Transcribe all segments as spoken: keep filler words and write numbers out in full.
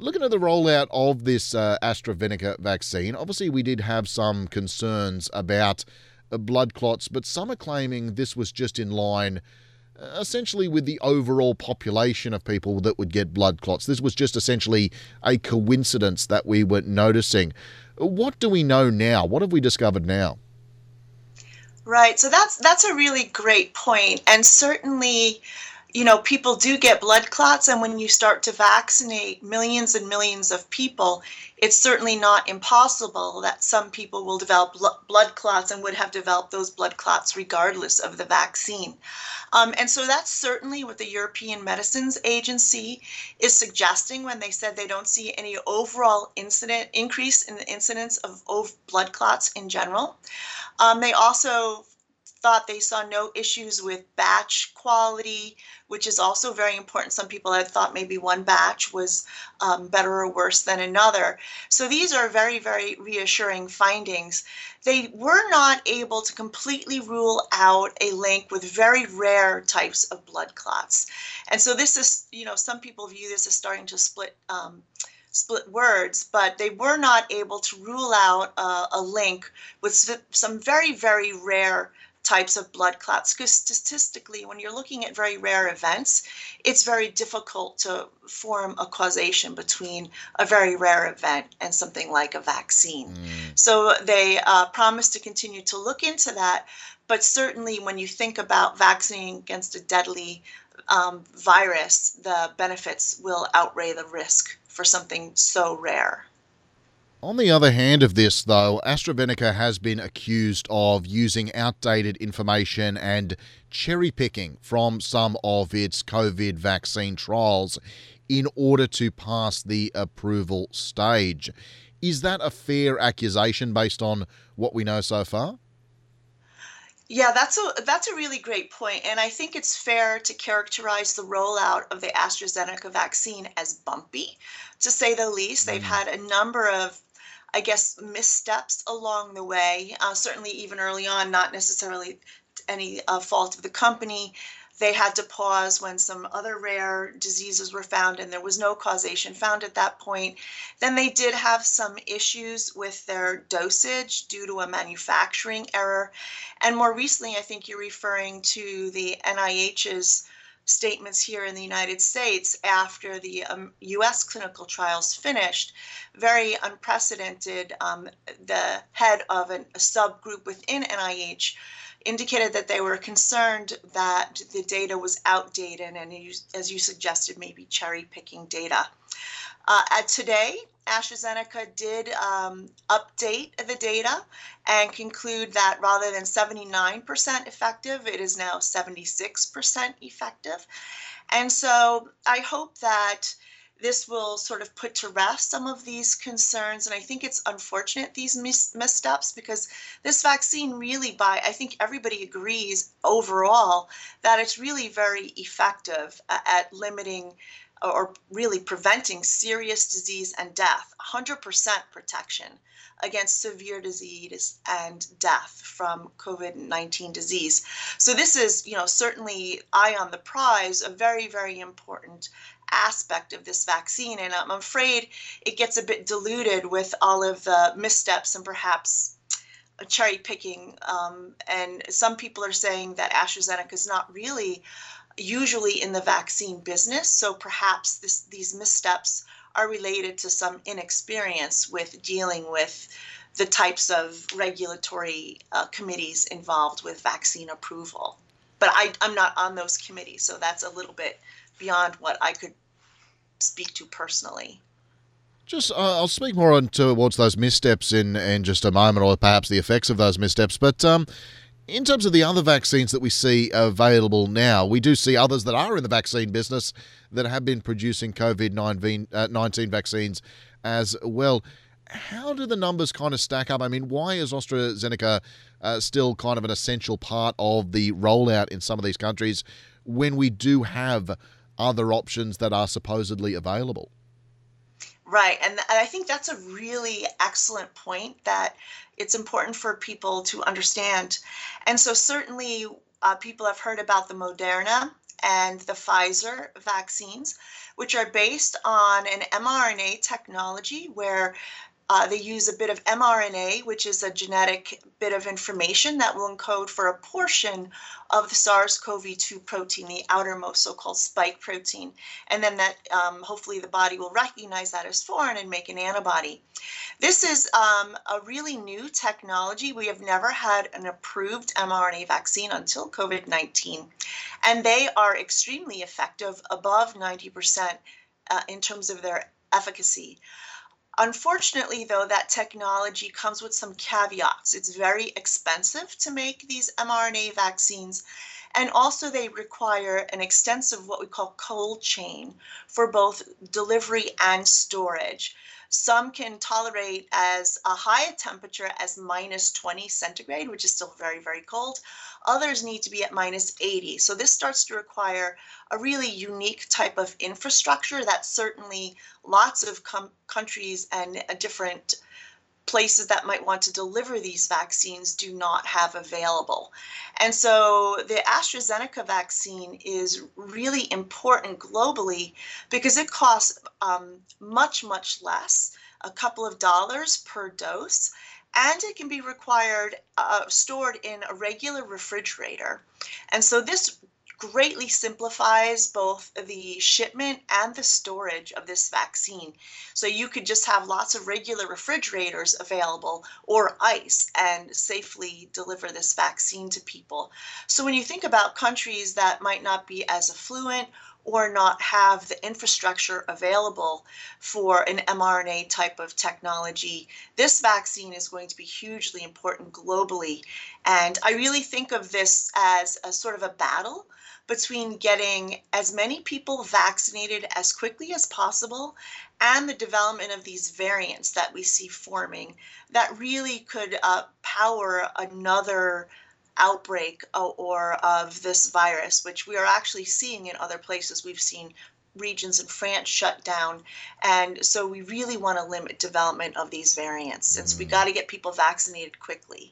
Looking at the rollout of this uh, AstraZeneca vaccine, obviously we did have some concerns about uh, blood clots, but some are claiming this was just in line uh, essentially with the overall population of people that would get blood clots. This was just essentially a coincidence that we were noticing. What do we know now? What have we discovered now? Right. So that's that's a really great point. And certainly, you know, people do get blood clots, and when you start to vaccinate millions and millions of people, it's certainly not impossible that some people will develop blo- blood clots and would have developed those blood clots regardless of the vaccine. Um, and so that's certainly what the European Medicines Agency is suggesting when they said they don't see any overall incident increase in the incidence of ov- blood clots in general. Um, they also thought they saw no issues with batch quality, which is also very important. Some people had thought maybe one batch was um, better or worse than another. So these are very, very reassuring findings. They were not able to completely rule out a link with very rare types of blood clots. And so this is, you know, some people view this as starting to split um, split words, but they were not able to rule out uh, a link with some very, very rare types of blood clots, because statistically, when you're looking at very rare events, it's very difficult to form a causation between a very rare event and something like a vaccine. Mm. So they uh, promised to continue to look into that, but certainly when you think about vaccinating against a deadly um, virus, the benefits will outweigh the risk for something so rare. On the other hand of this, though, AstraZeneca has been accused of using outdated information and cherry picking from some of its COVID vaccine trials in order to pass the approval stage. Is that a fair accusation based on what we know so far? Yeah, that's a that's a really great point, and I think it's fair to characterize the rollout of the AstraZeneca vaccine as bumpy, to say the least. They've Mm. had a number of, I guess, missteps along the way. Uh, certainly, even early on, not necessarily any uh, fault of the company. They had to pause when some other rare diseases were found, and there was no causation found at that point. Then they did have some issues with their dosage due to a manufacturing error. And more recently, I think you're referring to the N I H's statements here in the United States after the um, U S clinical trials finished. Very unprecedented. Um, the head of an, a subgroup within N I H indicated that they were concerned that the data was outdated and, as you suggested, maybe cherry picking data. Uh, at today, AstraZeneca did um, update the data and conclude that rather than seventy-nine percent effective, it is now seventy-six percent effective. And so I hope that this will sort of put to rest some of these concerns. And I think it's unfortunate, these mis- missteps, because this vaccine really, by I think everybody agrees overall that it's really very effective at limiting or really preventing serious disease and death, one hundred percent protection against severe disease and death from COVID nineteen disease. So this is, you know, certainly eye on the prize, a very, very important aspect of this vaccine. And I'm afraid it gets a bit diluted with all of the missteps and perhaps cherry picking. Um, and some people are saying that AstraZeneca is not really usually in the vaccine business. So perhaps this, these missteps are related to some inexperience with dealing with the types of regulatory uh, committees involved with vaccine approval. But I, I'm not on those committees, so that's a little bit beyond what I could speak to personally. Just, uh, I'll speak more on towards those missteps in, in just a moment, or perhaps the effects of those missteps. But um, in terms of the other vaccines that we see available now, we do see others that are in the vaccine business that have been producing COVID nineteen vaccines as well. How do the numbers kind of stack up? I mean, why is AstraZeneca uh, still kind of an essential part of the rollout in some of these countries when we do have other options that are supposedly available? Right. And I think that's a really excellent point that it's important for people to understand. And so certainly uh, people have heard about the Moderna and the Pfizer vaccines, which are based on an mRNA technology where uh, they use a bit of mRNA, which is a genetic bit of information that will encode for a portion of the SARS-C o V two protein, the outermost so-called spike protein. And then that um, hopefully the body will recognize that as foreign and make an antibody. This is um, a really new technology. We have never had an approved mRNA vaccine until COVID nineteen, and they are extremely effective, above ninety percent uh, in terms of their efficacy. Unfortunately, though, that technology comes with some caveats. It's very expensive to make these mRNA vaccines, and also they require an extensive what we call cold chain for both delivery and storage. Some can tolerate as a high temperature as minus twenty centigrade, which is still very, very cold. Others need to be at minus eighty. So this starts to require a really unique type of infrastructure that certainly lots of com- countries and uh, different places that might want to deliver these vaccines do not have available. And so the AstraZeneca vaccine is really important globally because it costs um, much, much less, a couple of dollars per dose, and it can be required, uh, stored in a regular refrigerator. And so this greatly simplifies both the shipment and the storage of this vaccine. So you could just have lots of regular refrigerators available or ice and safely deliver this vaccine to people. So when you think about countries that might not be as affluent or not have the infrastructure available for an mRNA type of technology, this vaccine is going to be hugely important globally. And I really think of this as a sort of a battle between getting as many people vaccinated as quickly as possible and the development of these variants that we see forming that really could uh, power another outbreak or of this virus, which we are actually seeing in other places. We've seen regions in France shut down. And so we really want to limit development of these variants since we got to get people vaccinated quickly.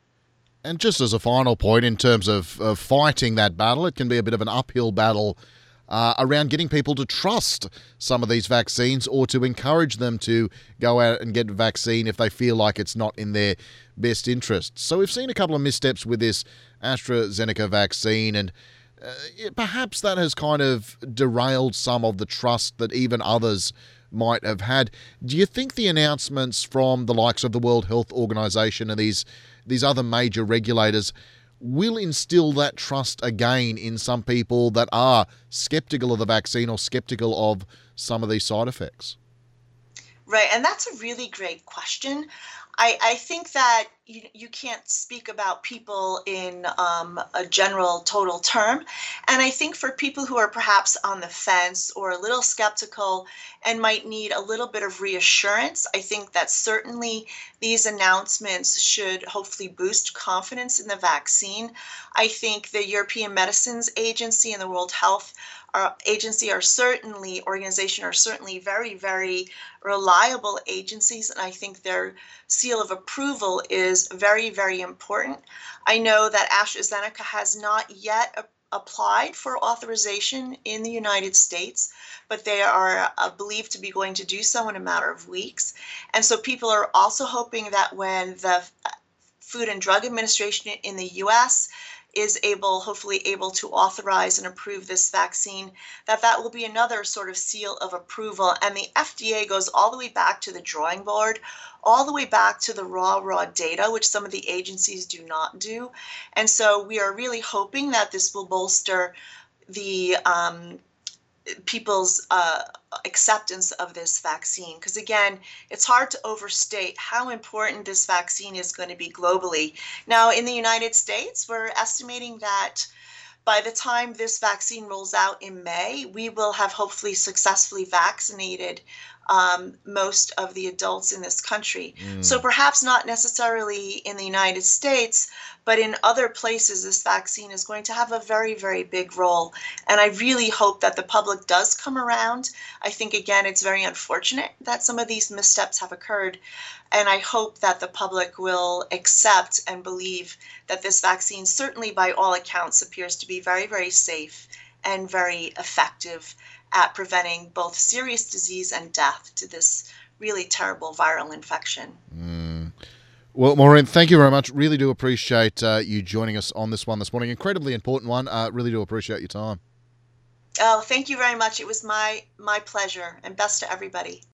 And just as a final point, in terms of, of fighting that battle, it can be a bit of an uphill battle uh, around getting people to trust some of these vaccines or to encourage them to go out and get a vaccine if they feel like it's not in their best interest. So we've seen a couple of missteps with this AstraZeneca vaccine, and uh, it, perhaps that has kind of derailed some of the trust that even others might have had. Do you think the announcements from the likes of the World Health Organization and these these other major regulators will instill that trust again in some people that are skeptical of the vaccine or skeptical of some of these side effects? Right, and that's a really great question. I, I think that you, you can't speak about people in um, a general total term. And I think for people who are perhaps on the fence or a little skeptical and might need a little bit of reassurance, I think that certainly these announcements should hopefully boost confidence in the vaccine. I think the European Medicines Agency and the World Health Our agency are certainly, organization are certainly very, very reliable agencies, and I think their seal of approval is very, very important. I know that AstraZeneca has not yet a- applied for authorization in the United States, but they are uh, believed to be going to do so in a matter of weeks. And so people are also hoping that when the Food and Drug Administration in the U S is able, hopefully able to authorize and approve this vaccine, that that will be another sort of seal of approval. And the F D A goes all the way back to the drawing board, all the way back to the raw, raw data, which some of the agencies do not do. And so we are really hoping that this will bolster the um, people's uh, acceptance of this vaccine. Because again, it's hard to overstate how important this vaccine is going to be globally. Now, in the United States, we're estimating that by the time this vaccine rolls out in May, we will have hopefully successfully vaccinated um, most of the adults in this country. Mm. So perhaps not necessarily in the United States, but in other places, this vaccine is going to have a very, very big role. And I really hope that the public does come around. I think, again, it's very unfortunate that some of these missteps have occurred. And I hope that the public will accept and believe that this vaccine, certainly by all accounts, appears to be very, very safe and very effective at preventing both serious disease and death to this really terrible viral infection. Mm. Well, Maureen, thank you very much. Really do appreciate uh, you joining us on this one this morning. Incredibly important one. Uh, really do appreciate your time. Oh, thank you very much. It was my my pleasure, and best to everybody.